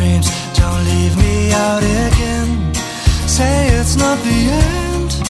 dreams. Don't leave me out again. Say it's not the end.